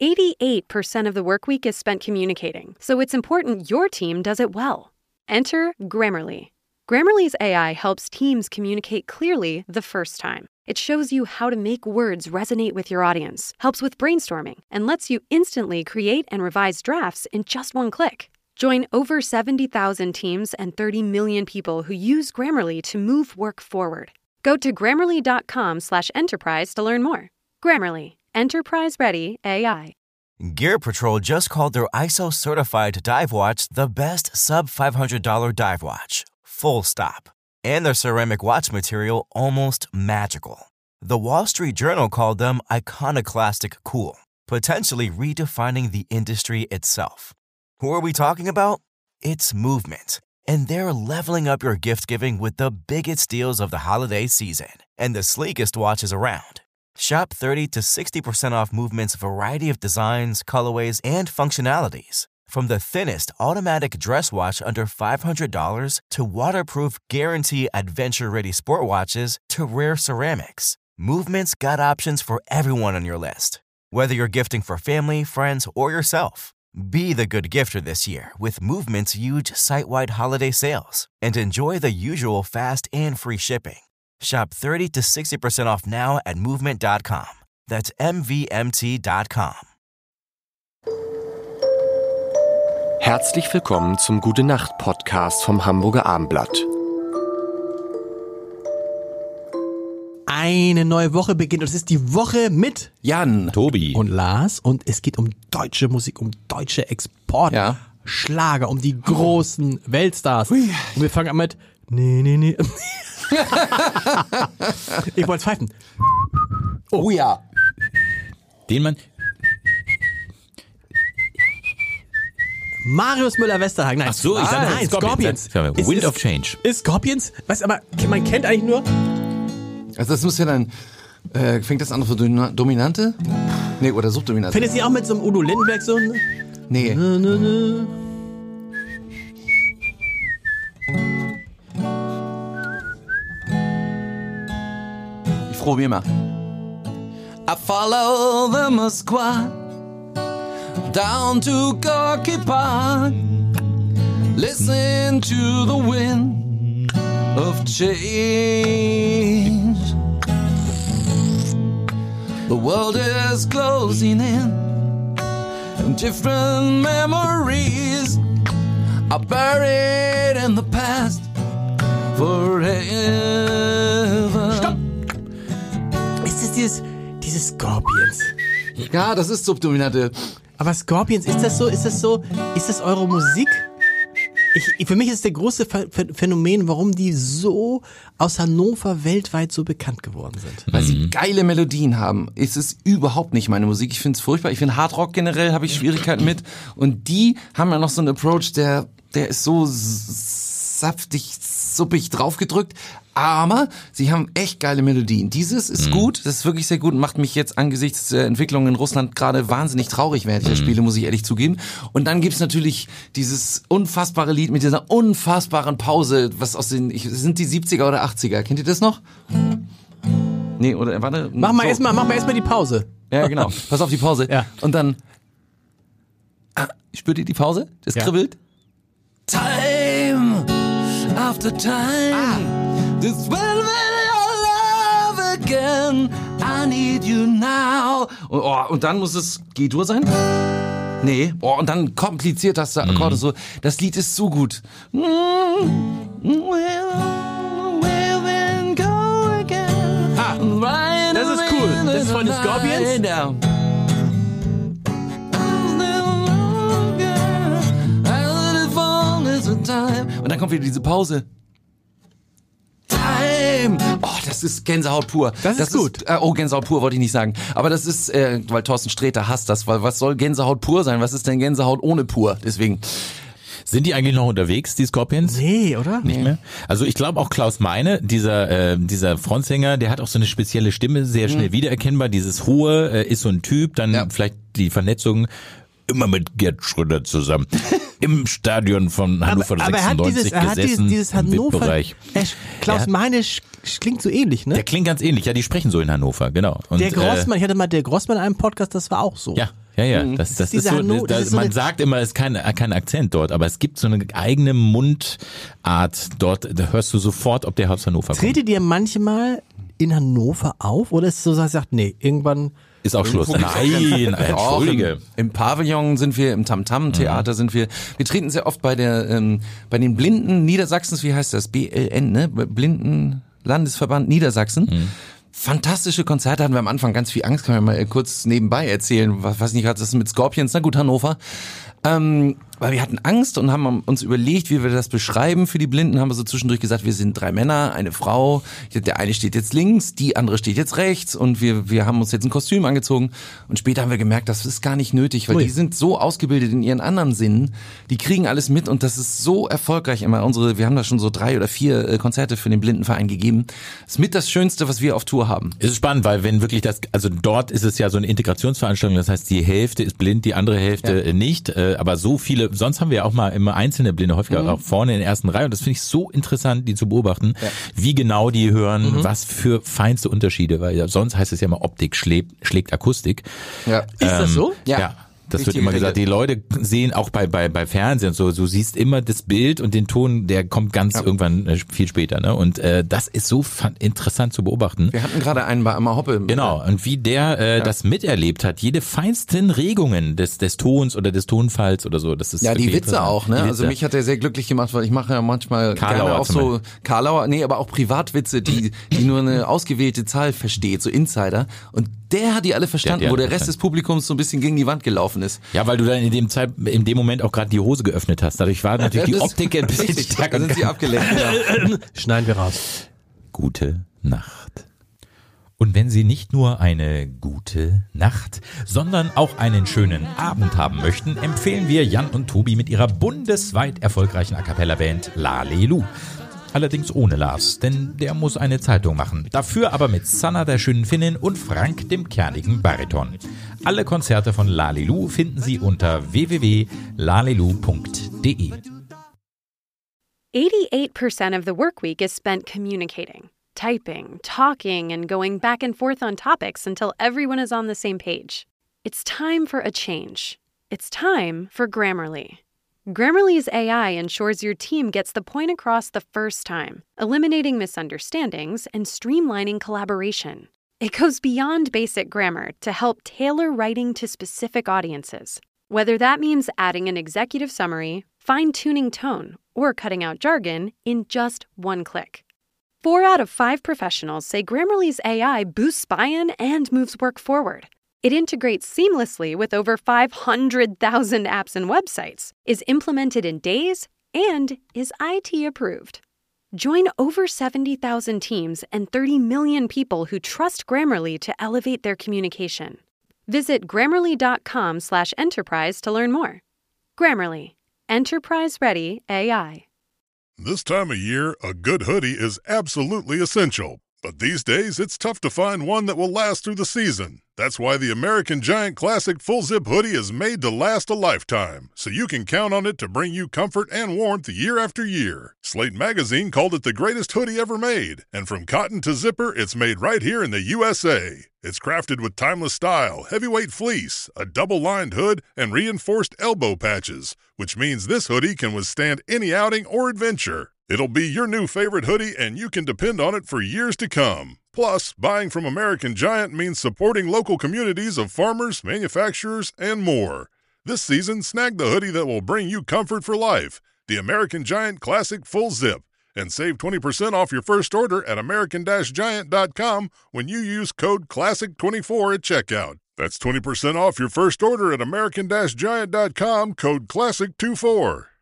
88% of the work week is spent communicating, so it's important your team does it well. Enter Grammarly. Grammarly's AI helps teams communicate clearly the first time. It shows you how to make words resonate with your audience, helps with brainstorming, and lets you instantly create and revise drafts in just one click. Join over 70,000 teams and 30 million people who use Grammarly to move work forward. Go to Grammarly.com/enterprise to learn more. Grammarly. Enterprise-ready AI. Gear Patrol just called their ISO-certified dive watch the best sub-$500 dive watch. Full stop. And their ceramic watch material almost magical. The Wall Street Journal called them iconoclastic cool, potentially redefining the industry itself. Who are we talking about? It's Movement. And they're leveling up your gift giving with the biggest deals of the holiday season and the sleekest watches around. Shop 30 to 60% off Movement's variety of designs, colorways, and functionalities. From the thinnest automatic dress watch under $500 to waterproof guarantee adventure-ready sport watches to rare ceramics, Movement's got options for everyone on your list. Whether you're gifting for family, friends, or yourself, be the good gifter this year with Movement's huge site-wide holiday sales and enjoy the usual fast and free shipping. Shop 30 to 60% off now at Movement.com. That's MVMT.com. Herzlich willkommen zum Gute-Nacht-Podcast vom Hamburger Abendblatt. Eine neue Woche beginnt und es ist die Woche mit Jan, Tobi und Lars und es geht um deutsche Musik, um deutsche Exportschlager, um die großen Weltstars. Und wir fangen an mit Nee. Ich wollte pfeifen. Oh ja. Den man... Marius Müller-Westernhagen. Nein, Ach so, ich sage nein, Scorpions. Wind of Change. Ist Scorpions? Was, aber man kennt eigentlich nur... Also das muss ja dann... fängt das an für Dominante? Nee, oder Subdominante. Findet ihr auch mit so einem Udo Lindenberg so ein... Nee. Ich probier mal. I follow the Moskwa down to Gorky Park. Listen to the wind of change. The world is closing in, and different memories are buried in the past forever. Stopp! Ist das dieses Scorpions? Ja, das ist Subdominante. Aber Scorpions, ist das eure Musik? Für mich ist der große Phänomen, warum die so aus Hannover weltweit so bekannt geworden sind. Weil sie geile Melodien haben. Es ist überhaupt nicht meine Musik. Ich finde es furchtbar. Ich finde Hardrock generell habe ich Schwierigkeiten mit. Und die haben ja noch so einen Approach, der ist so saftig, suppig draufgedrückt. Aber sie haben echt geile Melodien. Dieses ist gut, das ist wirklich sehr gut und macht mich jetzt angesichts der Entwicklung in Russland gerade wahnsinnig traurig, während ich das spiele, muss ich ehrlich zugeben. Und dann gibt's natürlich dieses unfassbare Lied mit dieser unfassbaren Pause, was sind die 70er oder 80er? Kennt ihr das noch? Nee, oder warte. Mach mal erstmal die Pause. Ja, genau. Pass auf die Pause. Ja. Und dann spürt ihr die Pause? Das kribbelt. Time after time. This will be your love again. I need you now. Und dann muss es G-Dur sein? Nee. Und dann kompliziert das der Akkorde so. Das Lied ist so gut. Das ist cool. Das ist von den Scorpions. Ja. Und dann kommt wieder diese Pause. Time! Oh, das ist Gänsehaut pur. Das ist gut. Gänsehaut pur wollte ich nicht sagen. Aber das ist, weil Thorsten Sträter hasst das, weil was soll Gänsehaut pur sein? Was ist denn Gänsehaut ohne pur? Deswegen. Sind die eigentlich noch unterwegs, die Scorpions? Nee, oder? Nicht mehr? Also ich glaube auch Klaus Meine, dieser Frontsänger, der hat auch so eine spezielle Stimme, sehr schnell wiedererkennbar. Dieses Hohe ist so ein Typ, dann vielleicht die Vernetzung immer mit Gerd Schröder zusammen. Im Stadion von Hannover 96 gesessen. Dieses Hannover. Klaus Meine klingt so ähnlich, ne? Der klingt ganz ähnlich, ja, die sprechen so in Hannover, genau. Und, der Grossmann, ich hatte mal der Grossmann in einem Podcast, das war auch so. Ja. Ja, das ist so, man sagt immer, es ist kein Akzent dort, aber es gibt so eine eigene Mundart dort, da hörst du sofort, ob der aus Hannover kommt. Tretet ihr manchmal in Hannover auf oder ist es so, dass ihr sagt, nee, irgendwann... Ist auch Schluss. Nein, entschuldige. Im Pavillon sind wir, im Tam-Tam-Theater sind wir. Wir treten sehr oft bei den Blinden Niedersachsens, wie heißt das? BLN, ne? Blindenlandesverband Niedersachsen. Fantastische Konzerte, hatten wir am Anfang ganz viel Angst, kann man mal kurz nebenbei erzählen, was nicht gerade das mit Scorpions, na gut, Hannover. Weil wir hatten Angst und haben uns überlegt, wie wir das beschreiben für die Blinden, haben wir so zwischendurch gesagt, wir sind 3 Männer, eine Frau, der eine steht jetzt links, die andere steht jetzt rechts und wir haben uns jetzt ein Kostüm angezogen und später haben wir gemerkt, das ist gar nicht nötig, weil die sind so ausgebildet in ihren anderen Sinnen, die kriegen alles mit und das ist so erfolgreich immer. Wir haben da schon so 3 oder 4 Konzerte für den Blindenverein gegeben. Das ist mit das Schönste, was wir auf Tour haben. Es ist spannend, weil wenn wirklich also dort ist es ja so eine Integrationsveranstaltung, das heißt die Hälfte ist blind, die andere Hälfte nicht, aber so viele, sonst haben wir auch mal immer einzelne Blinde, häufiger auch vorne in der ersten Reihe und das finde ich so interessant, die zu beobachten, wie genau die hören, was für feinste Unterschiede, weil sonst heißt es ja immer, Optik schlägt Akustik. Ja. Ist das so? Ja. Das wird immer gesagt, die Leute sehen auch bei Fernsehen und so, du siehst immer das Bild und den Ton, der kommt ganz irgendwann viel später, ne? Und das ist so interessant zu beobachten. Wir hatten gerade einen bei Amma Hoppe. Genau, und wie der das miterlebt hat, jede feinsten Regungen des Tons oder des Tonfalls oder so, das ist ja, die Witze auch, ne? Witze. Also mich hat er sehr glücklich gemacht, weil ich mache ja manchmal Karlauer gerne auch so Karlauer, aber auch Privatwitze, die nur eine ausgewählte Zahl versteht, so Insider. Und der hat die alle verstanden, wo der Rest des Publikums so ein bisschen gegen die Wand gelaufen ist. Ja, weil du dann in dem Moment auch gerade die Hose geöffnet hast. Dadurch war natürlich die Optik ein bisschen stärker. Da sind sie abgelenkt. Ja. Schneiden wir raus. Gute Nacht. Und wenn Sie nicht nur eine gute Nacht, sondern auch einen schönen Abend haben möchten, empfehlen wir Jan und Tobi mit ihrer bundesweit erfolgreichen A-Cappella-Band Lalelu. Allerdings ohne Lars, denn der muss eine Zeitung machen. Dafür aber mit Sanna, der schönen Finnin, und Frank, dem kernigen Bariton. Alle Konzerte von Lalelu finden Sie unter www.lalelu.de. 88% of the workweek is spent communicating, typing, talking, and going back and forth on topics until everyone is on the same page. It's time for a change. It's time for Grammarly. Grammarly's AI ensures your team gets the point across the first time, eliminating misunderstandings and streamlining collaboration. It goes beyond basic grammar to help tailor writing to specific audiences. Whether that means adding an executive summary, fine-tuning tone, or cutting out jargon in just one click. 4 out of 5 professionals say Grammarly's AI boosts buy-in and moves work forward. It integrates seamlessly with over 500,000 apps and websites, is implemented in days, and is IT approved. Join over 70,000 teams and 30 million people who trust Grammarly to elevate their communication. Visit Grammarly.com/enterprise to learn more. Grammarly. Enterprise-ready AI. This time of year, a good hoodie is absolutely essential. But these days, it's tough to find one that will last through the season. That's why the American Giant Classic Full Zip Hoodie is made to last a lifetime, so you can count on it to bring you comfort and warmth year after year. Slate Magazine called it the greatest hoodie ever made, and from cotton to zipper, it's made right here in the USA. It's crafted with timeless style, heavyweight fleece, a double-lined hood, and reinforced elbow patches, which means this hoodie can withstand any outing or adventure. It'll be your new favorite hoodie, and you can depend on it for years to come. Plus, buying from American Giant means supporting local communities of farmers, manufacturers, and more. This season, snag the hoodie that will bring you comfort for life, the American Giant Classic Full Zip, and save 20% off your first order at american-giant.com when you use code CLASSIC24 at checkout. That's 20% off your first order at american-giant.com, code CLASSIC24.